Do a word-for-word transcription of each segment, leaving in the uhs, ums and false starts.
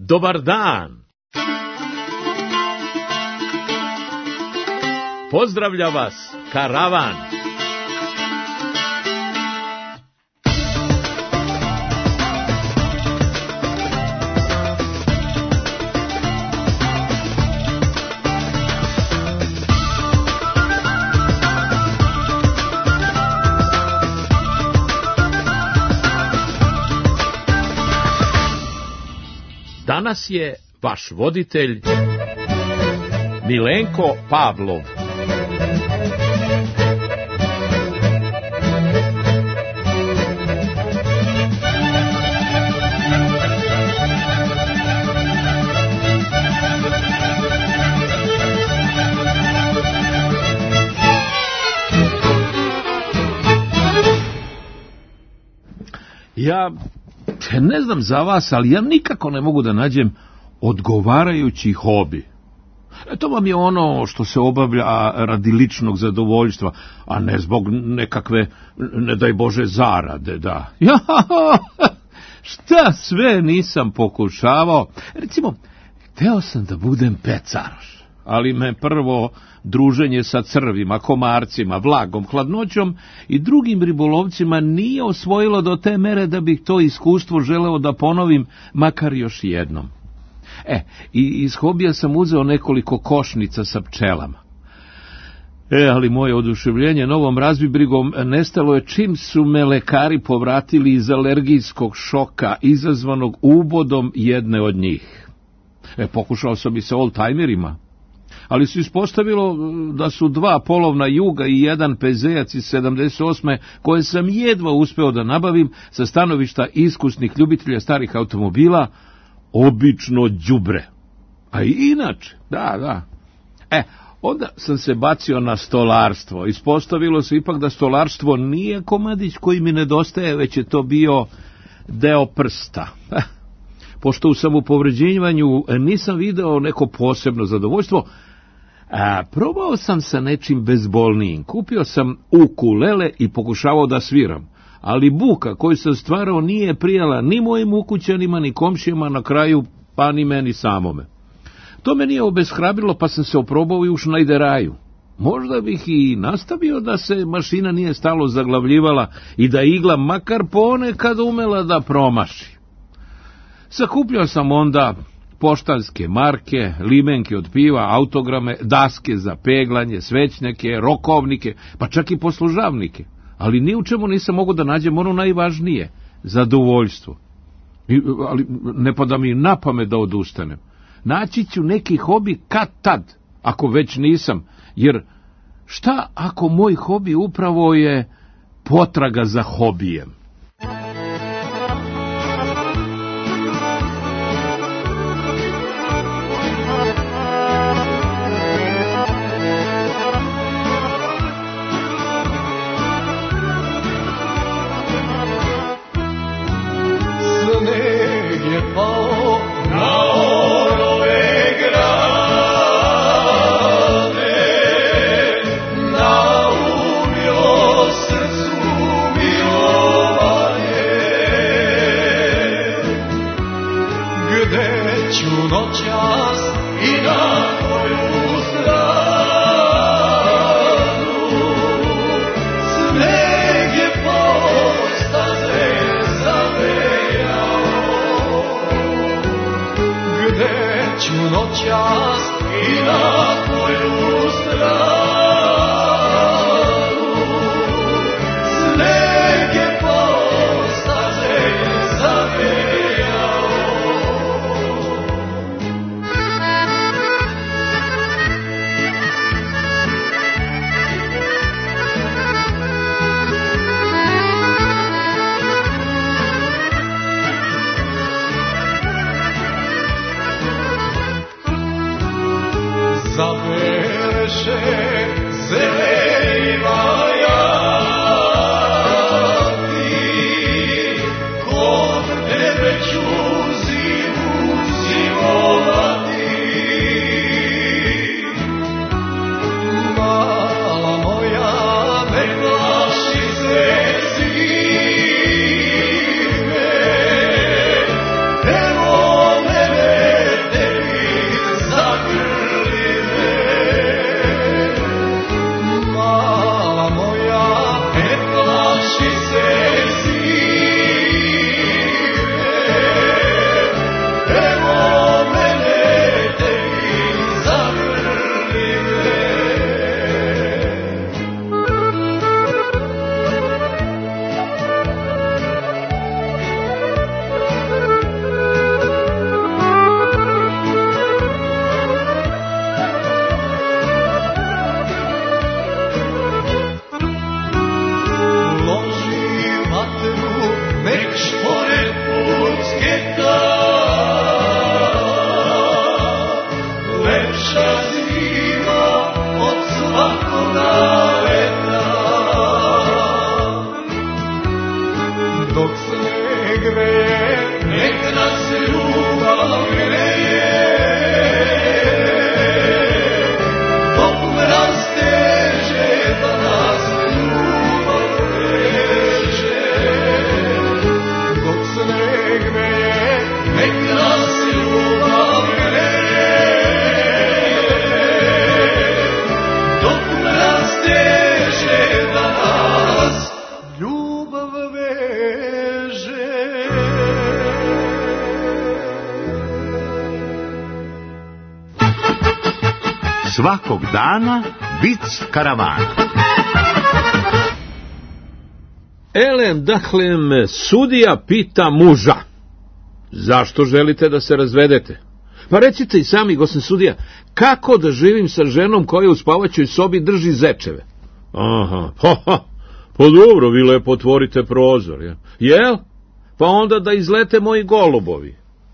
Dobar dan! Pozdravlja vas karavan! Danas je vaš voditelj Milenko Pavlov. Ja ne znam za vas, ali ja nikako ne mogu da nađem odgovarajući hobi. E, to vam je ono što se obavlja radi ličnog zadovoljstva, a ne zbog nekakve, ne daj Bože, zarade, da. Ja, šta sve nisam pokušavao. Recimo, hteo sam da budem pecar, ali me prvo druženje sa crvima, komarcima, vlagom, hladnoćom i drugim ribolovcima nije osvojilo do te mere da bih to iskustvo želeo da ponovim makar još jednom. E, i iz hobija sam uzeo nekoliko košnica sa pčelama. E, ali moje oduševljenje novom razbibrigom nestalo je čim su me lekari povratili iz alergijskog šoka izazvanog ubodom jedne od njih. E, pokušao sam i sa oldtimerima, ali su ispostavilo da su dva polovna Juga i jedan pezejac iz sedamdeset osme koje sam jedva uspeo da nabavim sa stanovišta iskusnih ljubitelja starih automobila, obično đubre. A i inače, da, da. E, onda sam se bacio na stolarstvo. Ispostavilo se ipak da stolarstvo nije komadić koji mi nedostaje, već je to bio deo prsta. Pošto u samopovređivanju nisam video neko posebno zadovoljstvo, a, probao sam sa nečim bezbolnijim. Kupio sam ukulele i pokušavao da sviram, ali buka koju sam stvarao nije prijala ni mojim ukućanima, ni komšijama, na kraju pa ni meni samome. To me nije obeshrabrilo, pa sam se oprobao i u šnajderaju. Možda bih i nastavio da se mašina nije stalo zaglavljivala i da igla makar ponekad umela da promaši. Sakupljao sam onda poštanske marke, limenke od piva, autograme, daske za peglanje, svećnjake, rokovnike, pa čak i poslužavnike. Ali ni u čemu nisam mogao da nađem ono najvažnije, zadovoljstvo. I, ali ne pada mi na pamet da odustanem. Naći ću neki hobi kad tad, ako već nisam, jer šta ako moj hobi upravo je potraga za hobijem? Zabereše Svakog dana vic karavana. Elem, dakle, sudija pita muža, zašto želite da se razvedete? Pa recite i sami, gosim sudija, kako da živim sa ženom koja u spavaćoj sobi drži zečeve? Aha, ha, ha, pa dobro, vi lepo otvorite prozor, jel? Jel? Pa onda da izlete moji golubovi.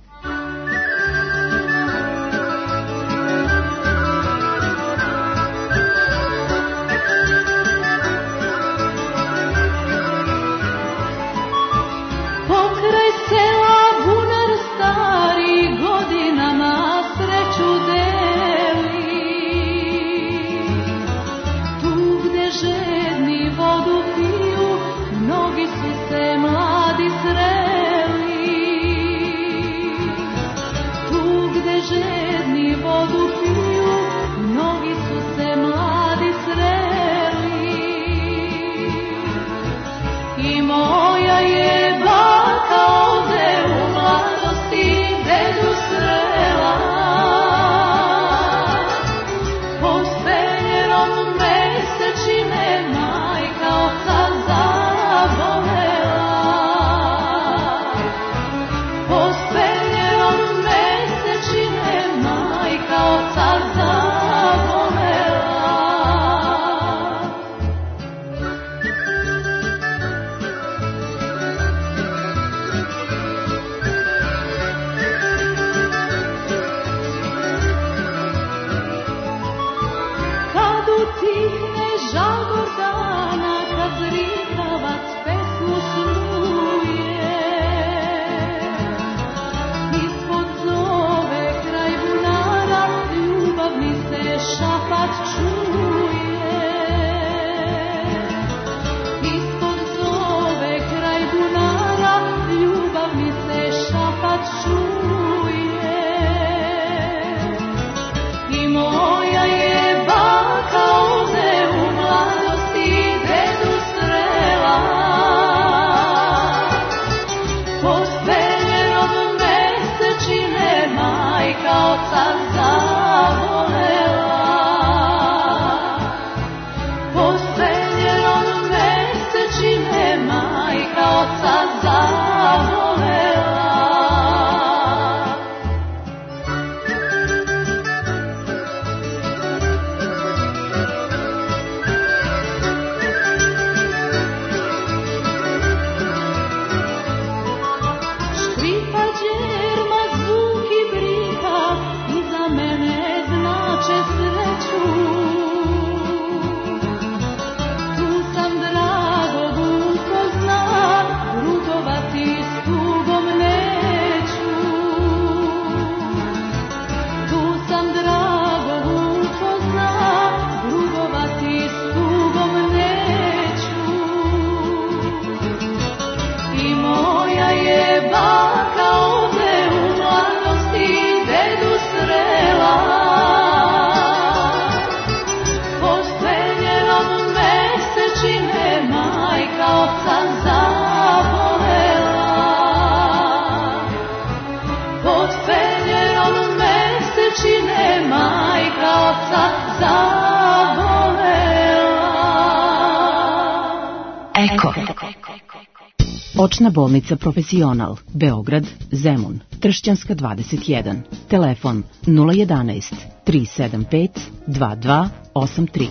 Očna bolnica Profesional, Beograd, Zemun, Tršćanska dvadeset jedan, telefon nula jedanaest tri sedam pet dva dva osam tri.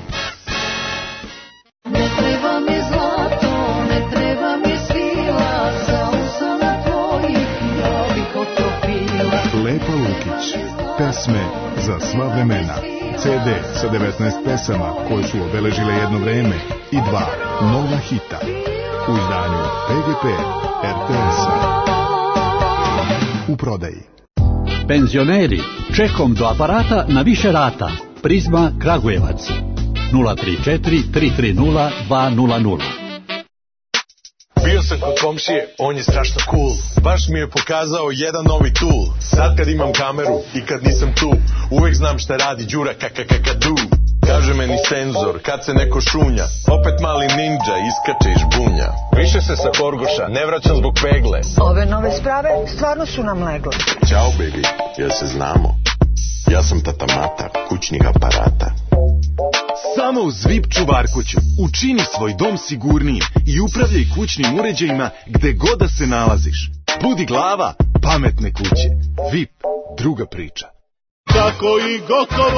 Ne treba mi zlato, ne treba mi svila, za usana tvojih ja bih otopila. Lepa Lukić, pesme za sva vremena. ce de sa devetnaest pesama koje su obeležile jedno vreme i dva nova hita u izdanju P G P R T S-a. U prodaji. Penzioneri, čekom do aparata na više rata. Prizma Kragujevac nula tri četiri tri tri nula dva nula nula. Bio sam kod komšije, on je strašno cool. Baš mi je pokazao jedan novi tool. Sad kad imam kameru i kad nisam tu, uvek znam šta radi Đura kakakakadu. Kaže meni senzor, kad se neko šunja, opet mali ninja iskače iz žbunja. Više se sa Horgoša, ne vraćam zbog pegle. Ove nove sprave stvarno su nam legle. Ćao baby, jel se znamo? Ja sam tata Mata, kućnih aparata. Samo uz V I P čuvarkuću učini svoj dom sigurnijim i upravljaj kućnim uređajima gde god da se nalaziš. Budi glava pametne kuće. V I P, druga priča. Tako i gotovo.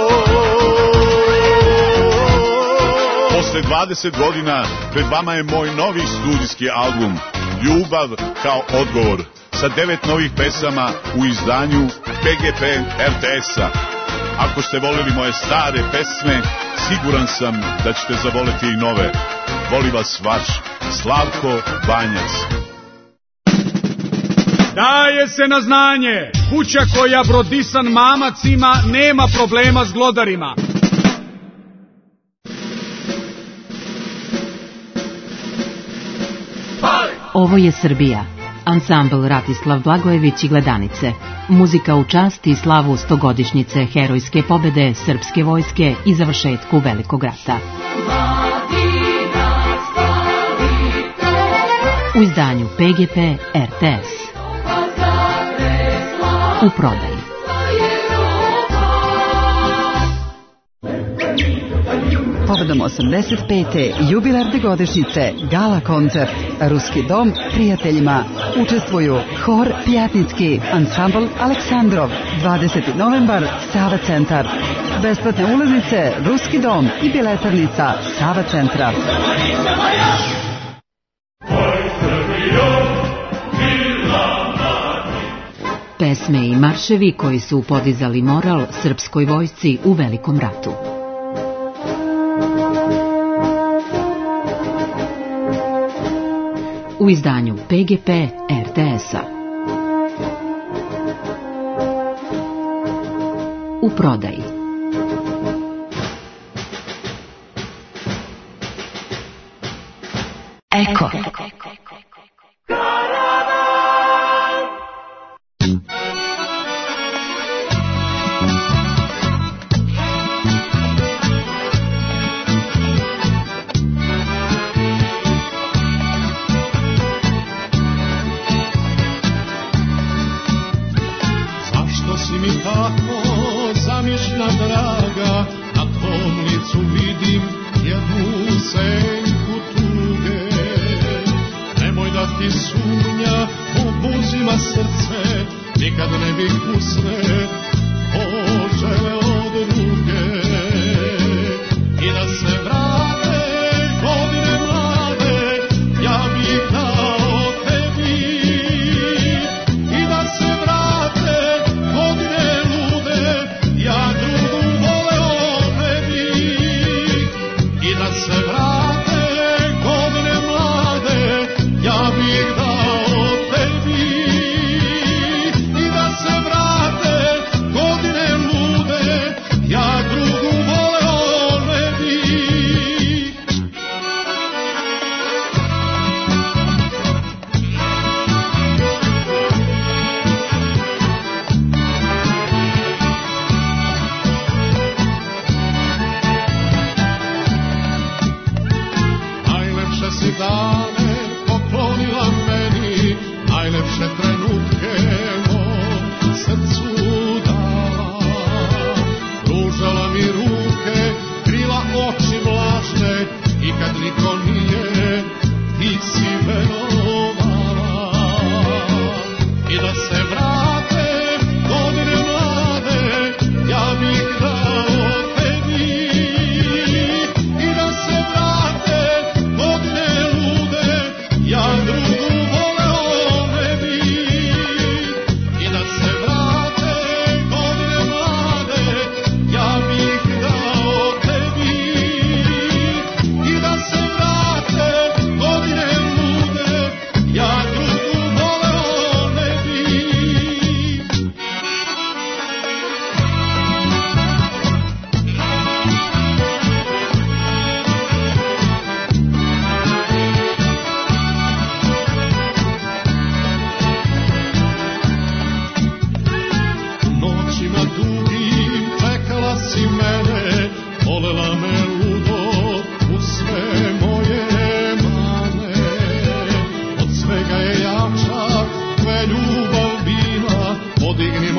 Posle dvadeset godina pred vama je moj novi studijski album Ljubav kao odgovor sa devet novih pesama u izdanju P G P R T S-a. Ako ste voleli moje stare pesme, siguran sam da ćete zavoleti i nove. Voli vas vaš Slavko Banjac. Daje se na znanje, kuća koja brodisan mamac ima, nema problema s glodarima. Ovo je Srbija. Ansambl Ratislav Blagojević i Gledanice. Muzika u čast i slavu stogodišnjice herojske pobede srpske vojske i završetku Velikog rata. U izdanju P G P R T S. U prodaji. Povodom osamdeset pete jubilarne godišnjice Gala koncert Ruski dom prijateljima učestvuju Hor Pjatnicki, ansambl Aleksandrov, dvadeseti novembar Sava centar. Besplatne ulaznice Ruski dom i biletarnica Sava centra. Pesme i marševi koji su podizali moral srpskoj vojsci u Velikom ratu. U izdanju P G P R T S-a. U prodaji. Eko. Draga, na tvom licu vidim jednu senku tuge. Nemoj da ti sumnja obuzima srce, nikad ne bih usne poželeo druge. I da se vrate godine mlade, ja bih dao tebi. I da se vrate godine lude, ja drugu voleo ne bih. I da se vrate godine mlade, ja bih dao tebi. I da se vrate godine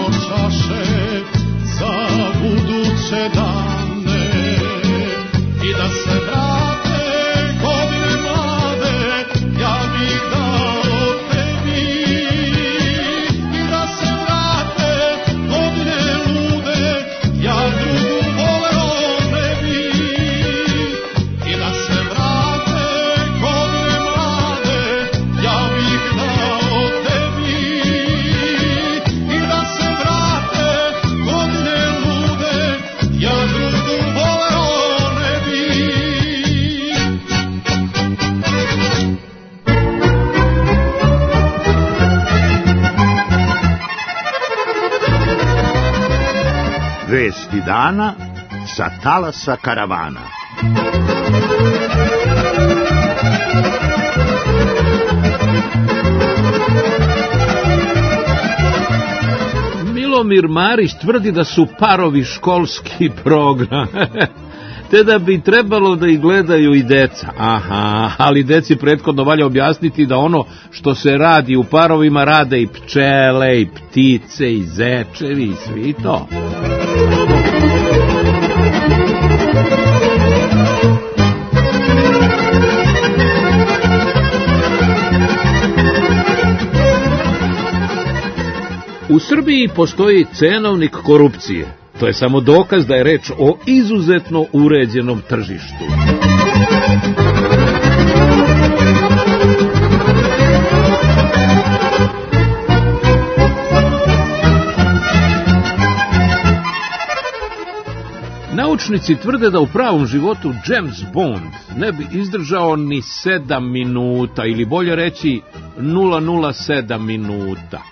čaše za buduće dane i da se vrate godine mlade, ja bih dao tebi. I da se vrate godine lude, ja drugu voleo ne bi. I da se vrate godine mlade, ja bih dao tebi. I da se vrate godine lude, ja drugu voleo ne bi. Vesti dana sa talasa karavana. Milomir Marić tvrdi da su parovi školski program, te da bi trebalo da ih gledaju i deca. Aha, ali deci prethodno valja objasniti da ono što se radi u parovima rade i pčele, i ptice, i zečevi, i svi to. U Srbiji postoji cenovnik korupcije. To je samo dokaz da je reč o izuzetno uređenom tržištu. Naučnici tvrde da u pravom životu James Bond ne bi izdržao ni sedam minuta, ili bolje reći nula nula sedam minuta.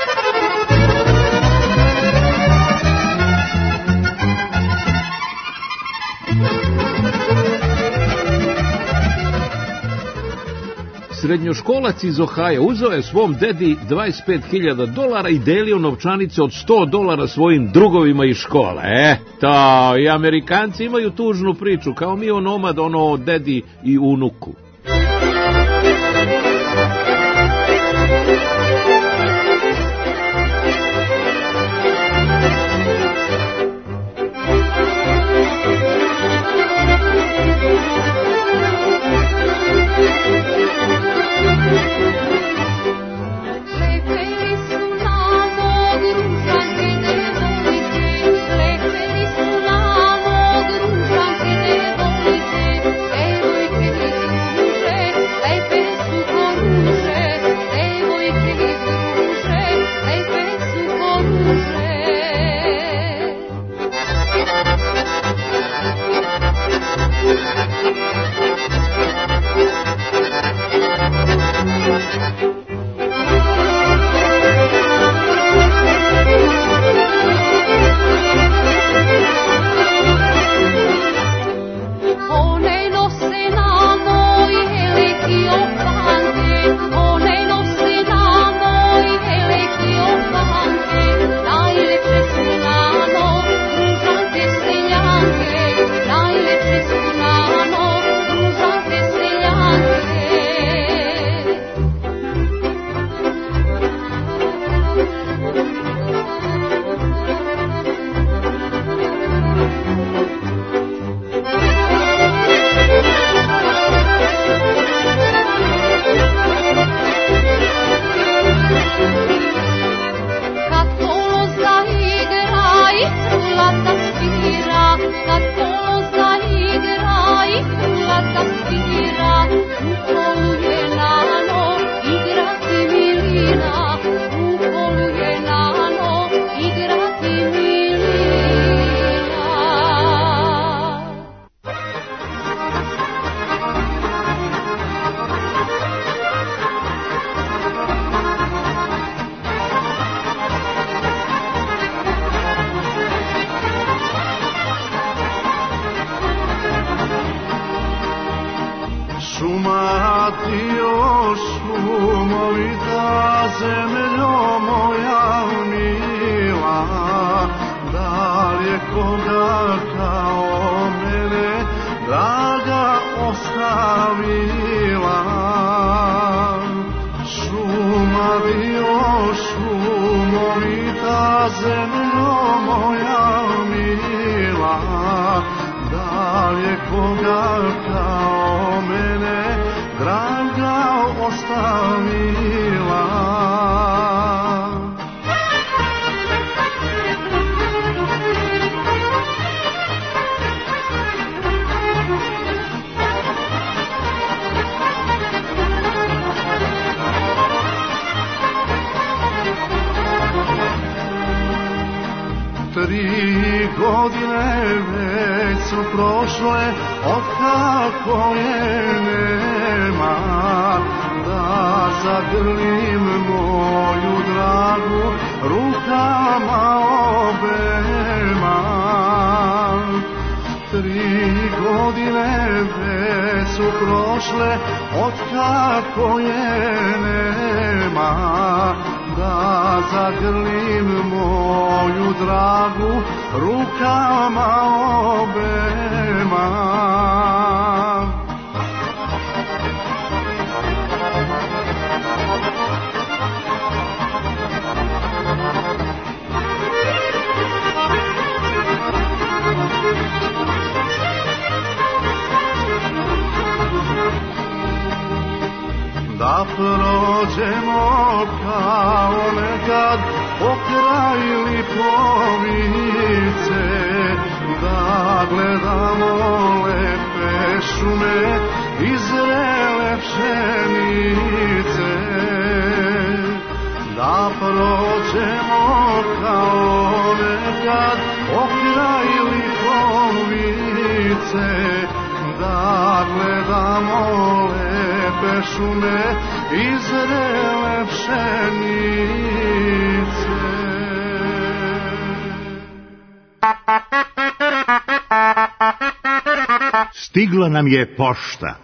Srednjoškolac iz Ohaja uzeo je svom dedi dvadeset pet hiljada dolara i delio novčanice od sto dolara svojim drugovima iz škole. E, to, i Amerikanci imaju tužnu priču, kao mi onomad, ono o dedi i unuku. Šuma bio šumovita zemljo moja mila, da li je koga kao mene draga ostavila? Tri godine već su prošle od kako je nema, da zagrlim moju dragu rukama obema. Tri godine već su prošle od kako je nema, da zagrlim moju dragu rukama obema. Da prođemo kao nekad pokraj Lipovice, da gledamo lepe šume i zrele pšenice. Da prođemo kao nekad pokraj Lipovice, da gledamo lepe šume i zrele pšenice. Stigla nam je pošta.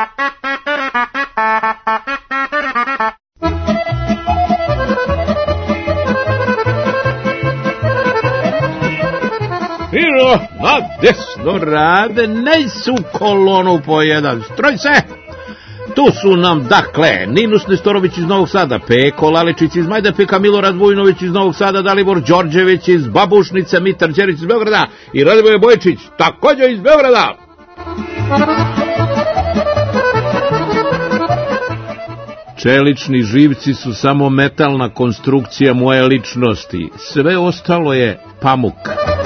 Iro, na desno rade, ne su kolonu po jedan, stroj se! Tu su nam, dakle, Ninus Nestorović iz Novog Sada, Peko Laličić iz Majdapeka, Milorad Vujnović iz Novog Sada, Dalibor Đorđević iz Babušnice, Mitar Đerić iz Beograda i Radivoje Bojičić, također iz Beograda. Čelični živci su samo metalna konstrukcija moje ličnosti, sve ostalo je pamuk.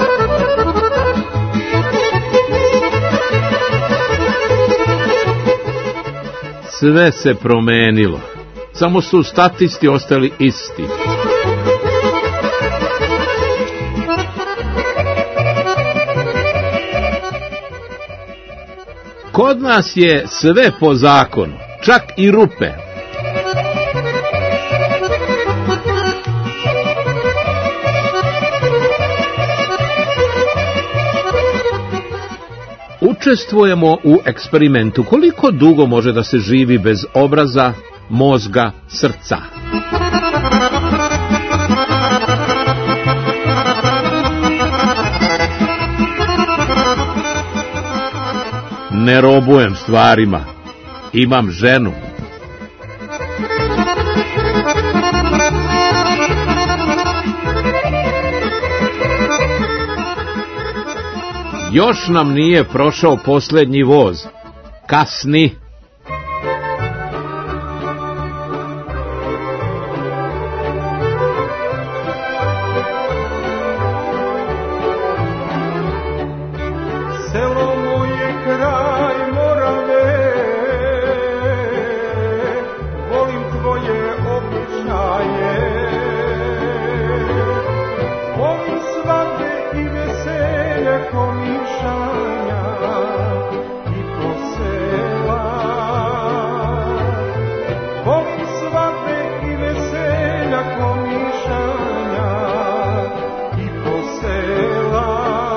Sve se promenilo, samo su statisti ostali isti. Kod nas je sve po zakonu, čak i rupe. Učestvujemo u eksperimentu koliko dugo može da se živi bez obraza, mozga, srca. Ne robujem stvarima, imam ženu. Još nam nije prošao posljednji voz. Kasni. Selo moje kraj Morave, volim tvoje običaje, volim svadbe i veselja komišanja i posela. Volim svadbe i veselja komišanja i posela.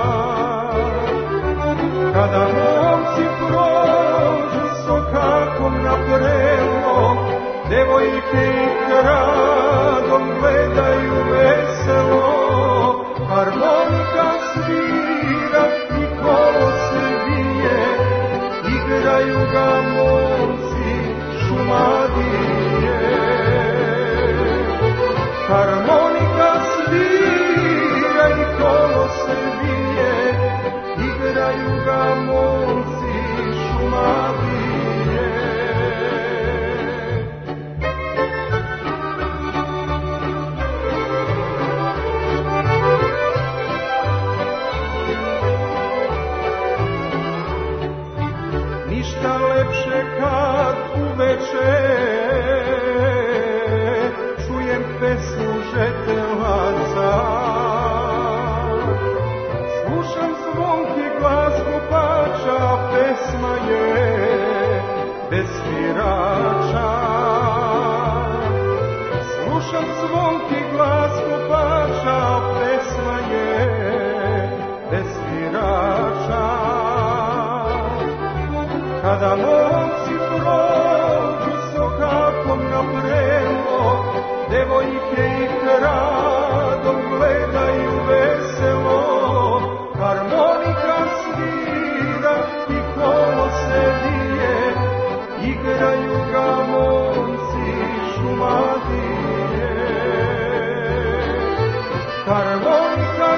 Kada momci prođu sokakom na prelo, devojke i kradom gledaju veselo. Harmonika svira i kolo se bije, igraju ga momci Šumadije. Harmonika svira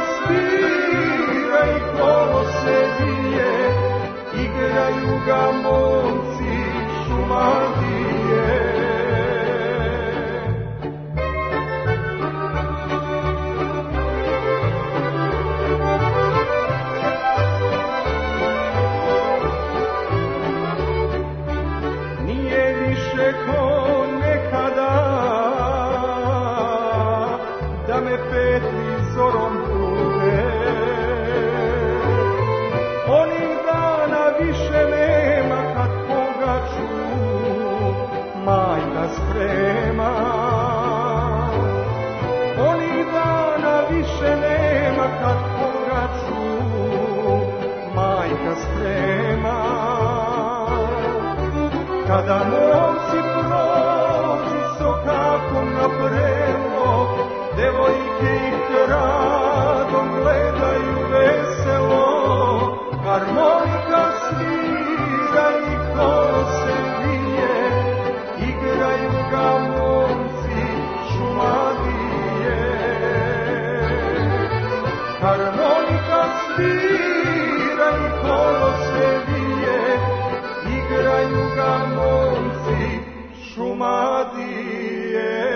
svira i kolo se bije, igraju ga momci Šumadije. Nije više ko nekada da me petli zorom bude. Onih dana više nema kad pogaču majka sprema. Onih dana više nema kad pogaču majka sprema. Kada momci prođu sokakom na prelo, devojke ih radom gledaju veselo. Harmonika svira i kolo se bije, igraju ga momci Šumadije. Harmonika svira i kolo se bije, igraju ga momci Šumadije.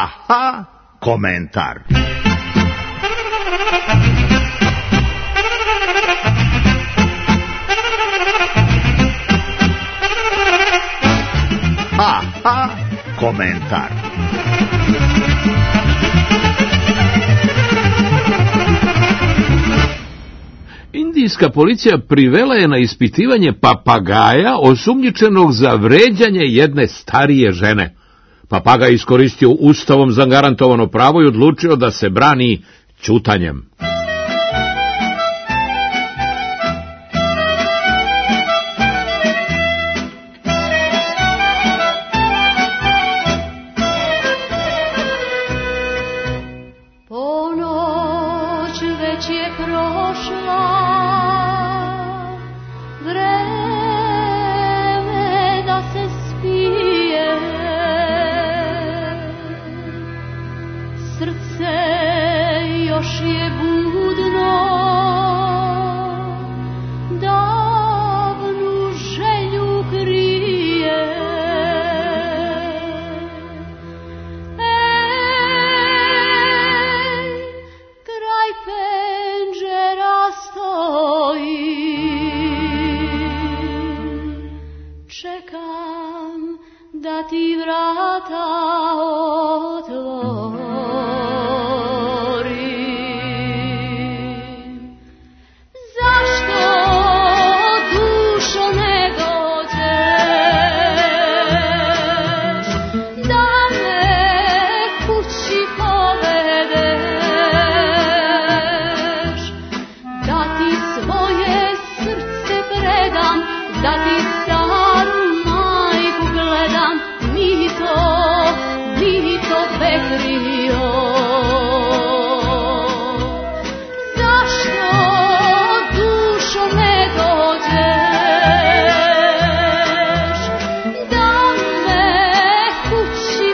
Ha, ha, komentar. Ha, ha, komentar. Indijska policija privela je na ispitivanje papagaja osumnjičenog za vređanje jedne starije žene. Papagaj iskoristio ustavom zagarantovano pravo i odlučio da se brani ćutanjem. Ponoć već je prošla, vreme da se spije, srce još je budno, davnu želju krije. Ej, kraj penđera stoji, čekam da ti vrata otvorim. Zašto, dušo, ne dođeš da me kući povedeš, da ti svoje srce predam, da ti staru majku gledam, mito, mito Petrio. Zašto, dušo, ne dođeš da me kući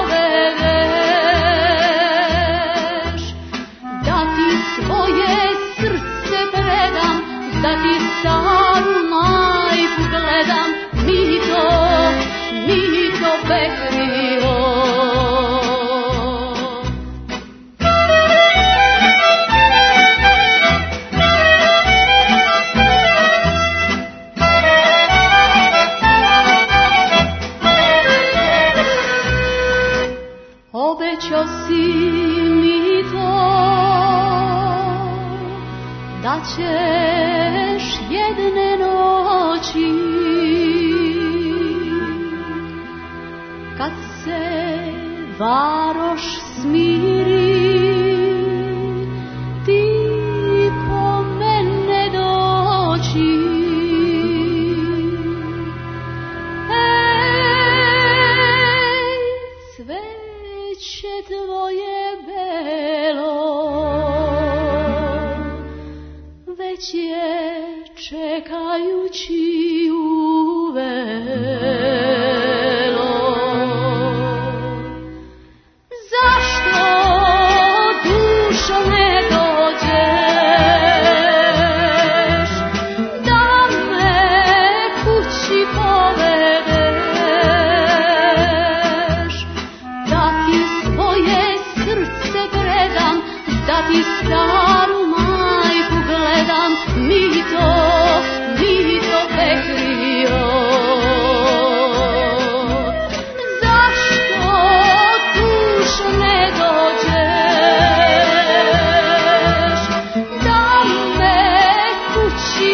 povedeš, da ti svoje srce predam, da ti staru majku gledam, mito, mito Petrio. Obećao si mi to, da ćeš jedne noći, kad se varoš smiri, ti po mene doći. Ej, cveće tvoje belo, već je čekajući uvelo. Zašto, dušo, ne dođeš da me kući povedeš, da ti svoje srce predam, da ti staru majku gledam, mito, mito Petrio. Zašto, dušo, ne dođeš da me kući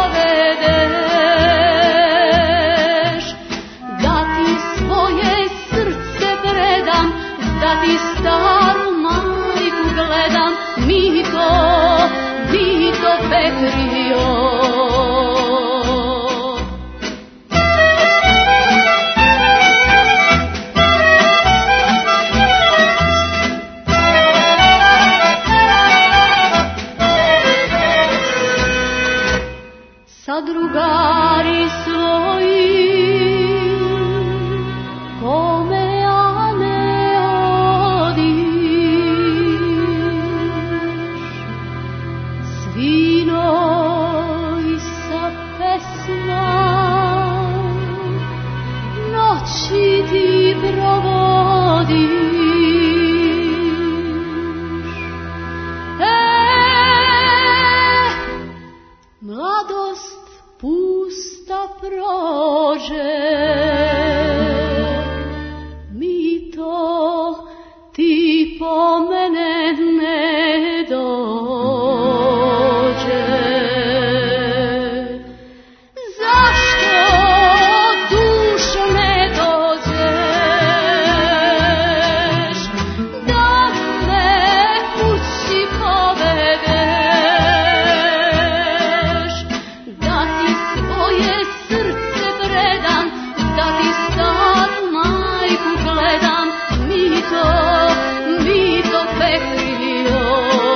povedeš, da ti svoje srce predam, da ti staru majku gledam, mito, mito Petrio. Sa drugari svoji, kome ja ne odiš, svinoj sa pesma, noći ti provodiš. Mladost pusta prođe, mi to ti po mene ne dođe. Zašto dušo ne dođeš, da me kući povedeš, da ti svoje srce predam, da ti staru majku gledam, mi to, mi to pekrio.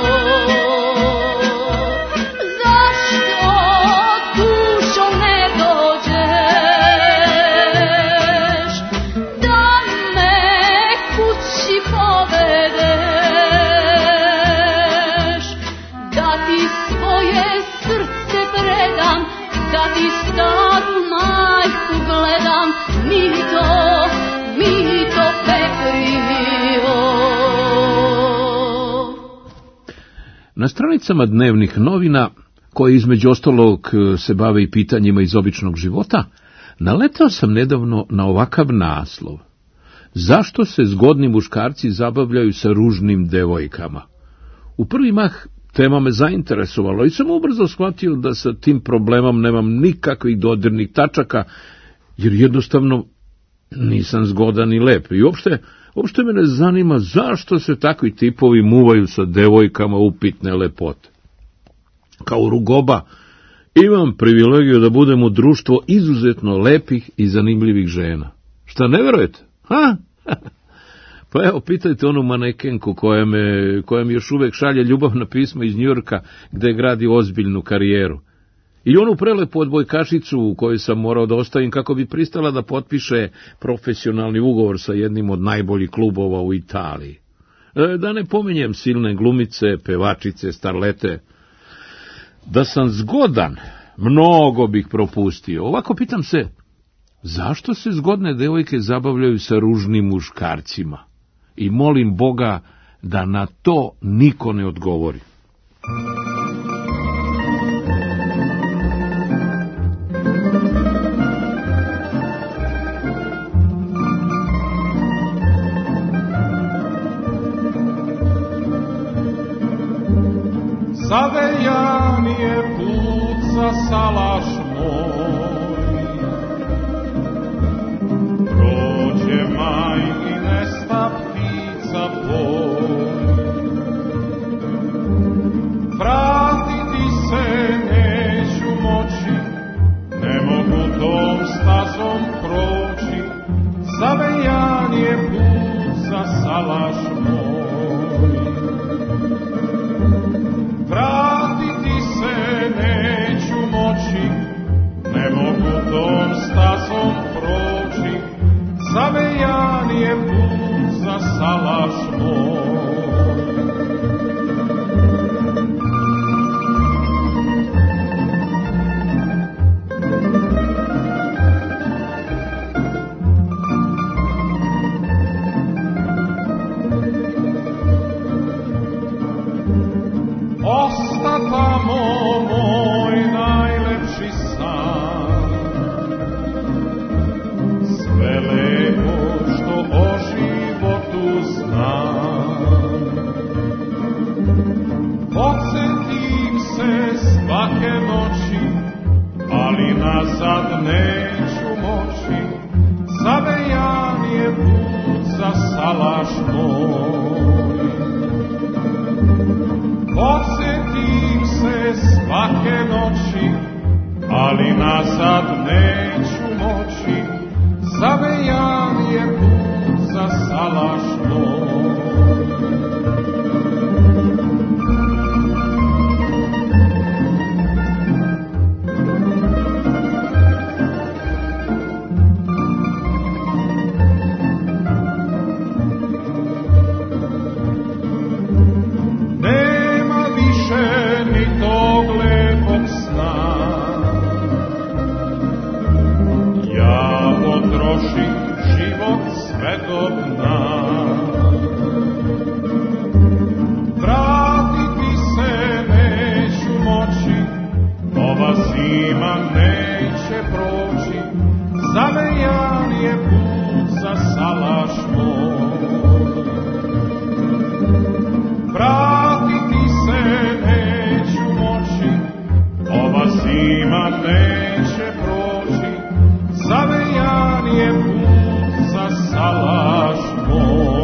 Zašto dušo ne dođeš, da me kući povedeš, da ti svoje srce predam, da ti staru majku gledam, mi to, mi to pekrio. Na stranicama dnevnih novina, koje između ostalog se bave i pitanjima iz običnog života, naletao sam nedavno na ovakav naslov. Zašto se zgodni muškarci zabavljaju sa ružnim devojkama? U prvi mah tema me zainteresovalo i sam ubrzo shvatio da sa tim problemom nemam nikakvih dodirnih tačaka, jer jednostavno nisam zgodan i lep. I uopšte, uopšte me ne zanima zašto se takvi tipovi muvaju sa devojkama upitne lepote. Kao rugoba imam privilegiju da budem u društvu izuzetno lepih i zanimljivih žena. Šta ne verujete? Ha? Pa evo, pitajte onu manekenku koja me, koja mi još uvek šalje ljubavna pisma iz Njujorka, gde gradi ozbiljnu karijeru. I onu prelepu odbojkašicu u kojoj sam morao da ostavim kako bi pristala da potpiše profesionalni ugovor sa jednim od najboljih klubova u Italiji. E, da ne pominjem silne glumice, pevačice, starlete. Da sam zgodan, mnogo bih propustio. Ovako pitam se, zašto se zgodne devojke zabavljaju sa ružnim muškarcima? I molim Boga da na to niko ne odgovori. Zavejan je put za salaš moj, prođe maj i nesta ptica boj. Vratiti se neću moći, ne mogu tom stazom proći. Zavejan je put za salaš moj. Vratiti se neću moći, ne mogu tom stazom proći. Zavejan je put za salaš moj. Osta tamo moj najlepši san, sve lepo što o životu znam. Podsjetim se svake noći, ali nazad neću moći. Zavejan je put za salaš moj. Podsjetim se svake noći, ali nazad neću moći. Zavejan je put za salaš moj. Život sve do dna. ova zima neće proći, zavejan je put za salaš moj. Vratiti se neću moći, ova zima neće proći, zavejan je put za salaš moj.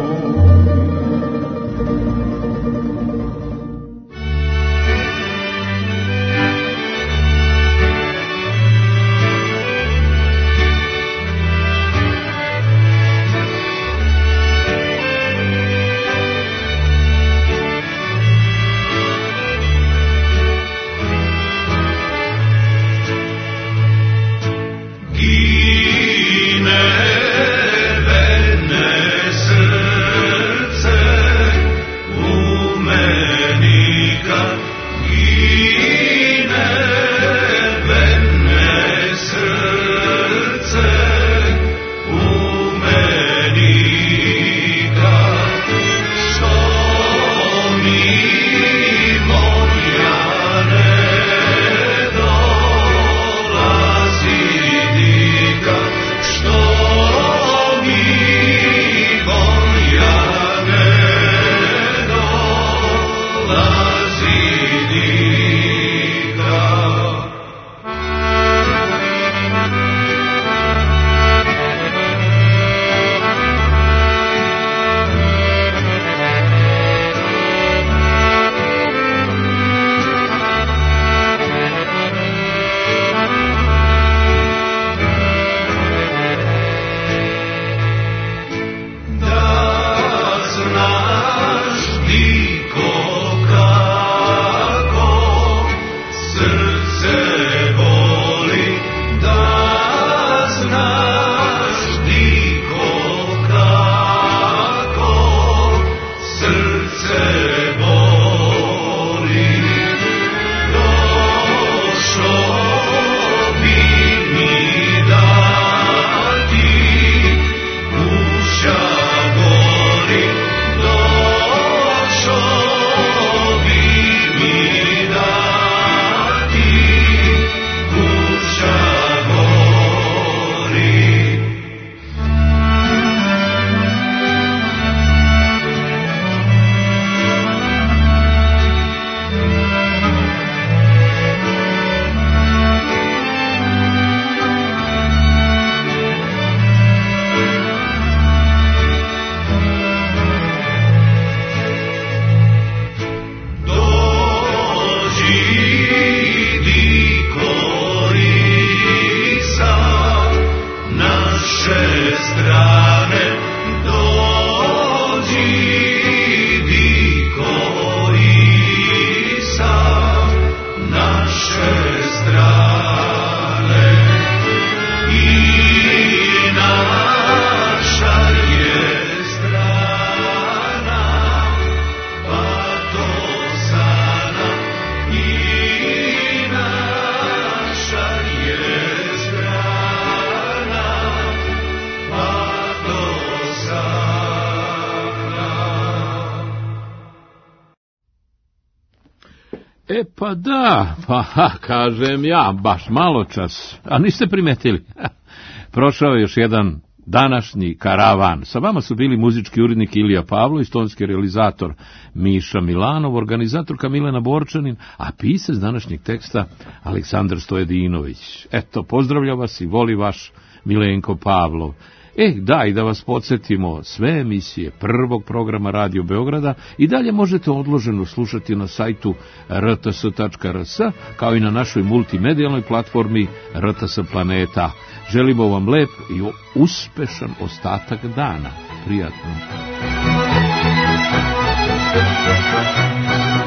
E pa da, pa kažem ja, baš malo čas, a niste primetili. Prošao je još jedan današnji karavan. Sa vama su bili muzički urednik Ilija Pavlović, tonski realizator Miša Milanov, organizatorka Milena Borčanin, a pisac današnjeg teksta Aleksandar Stojedinović. Eto, pozdravlja vas i voli vaš Milenko Pavlov. Eh, da, i da vas podsjetimo, sve emisije prvog programa Radio Beograda i dalje možete odloženo slušati na sajtu r t s tačka r s, kao i na našoj multimedijalnoj platformi R T S Planeta. Želimo vam lep i uspešan ostatak dana. Prijatno.